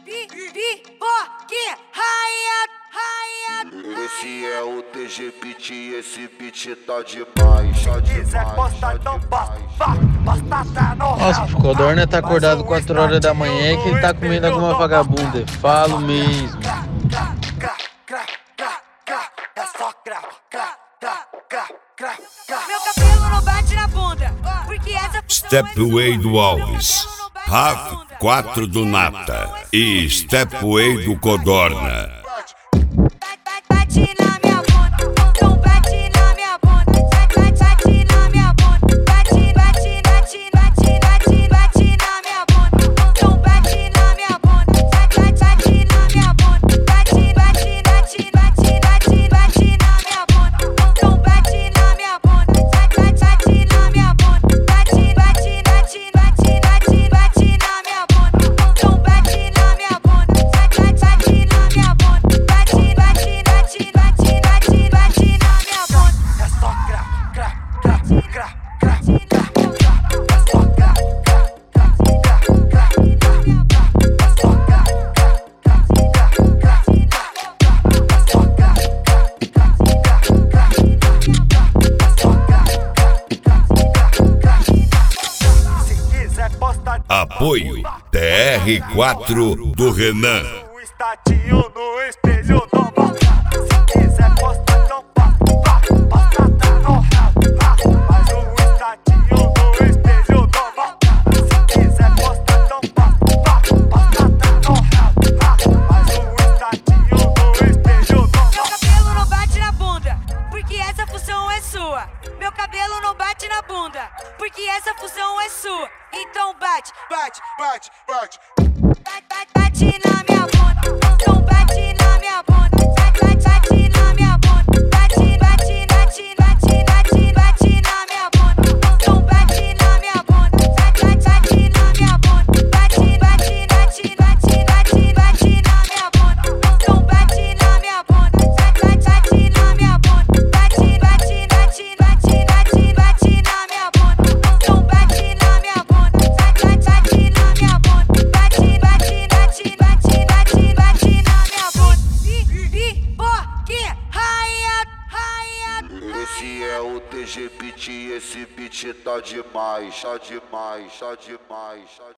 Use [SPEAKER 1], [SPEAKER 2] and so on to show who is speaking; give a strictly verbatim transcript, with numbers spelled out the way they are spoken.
[SPEAKER 1] Pipoque, raia, raia.
[SPEAKER 2] Esse é o T G Beat, esse beat tá demais, tá demais, tá demais.
[SPEAKER 3] Nossa, o Codorna tá acordado quatro horas da manhã e que ele tá comendo alguma vagabunda. Falo mesmo.
[SPEAKER 1] Meu cabelo não bate na bunda, porque essa
[SPEAKER 4] Stepway do Alves, Raf quatro do Nata e Stepway do Codorna.
[SPEAKER 1] bate na minha bunda, então bate na minha bunda, bate na minha bunda, bate, bate, bate, bate, bate, bate na minha bunda, então bate na minha bunda, bate, bate na minha bunda, bate, bate, bate, bate, bate, bate na minha bunda, então bate na minha bunda, bate, bate na minha bunda, bate, bate, bate, bate, bate, bate na minha bunda, então bate na minha bunda, bate, bate na minha bunda, bate, bate, bate, bate, bate, bate na minha bunda. É só gra, gra, gra, gra, gra, gra, gra. É só gra, gra, gra, gra, gra, gra. É só gra, gra, gra, gra, gra, gra. É só gra, gra, gra, gra, gra, gra. É só gra, gra, gra, gra. Se quiser postar
[SPEAKER 4] Apoio T R quatro do Renan.
[SPEAKER 5] o estatinho no espelho do balcão. Se quiser postar, então posta, posta, tá no rabo. Mas o estatinho no espelho do balcão. Se quiser postar, então posta, posta, tá no rabo. Mas o estatinho no espelho do
[SPEAKER 1] Meu cabelo não bate na bunda, porque essa função é sua. Meu cabelo não bate na bunda, porque essa função é sua. Então bate,
[SPEAKER 2] Bate, bate, bate.
[SPEAKER 1] bate, bate, bate na minha bunda. Então bate na minha bunda, bate, bate na minha bunda, bate, bate, bate, bate, bate, bate na minha bunda. Então bate na minha bunda, bate, bate na minha bunda, bate, bate, bate, bate, bate, bate na minha bunda. Então bate na minha bunda, bate, bate na minha bunda, bate, bate, bate, bate, bate, bate na minha bunda. Então bate na minha bunda, bate, bate na minha bunda, bate, bate, bate, bate, bate, bate na minha bunda. Pipoque, raia, raia.
[SPEAKER 2] Esse é o T G Beat, esse beat tá demais, tá demais, tá demais, tá demais.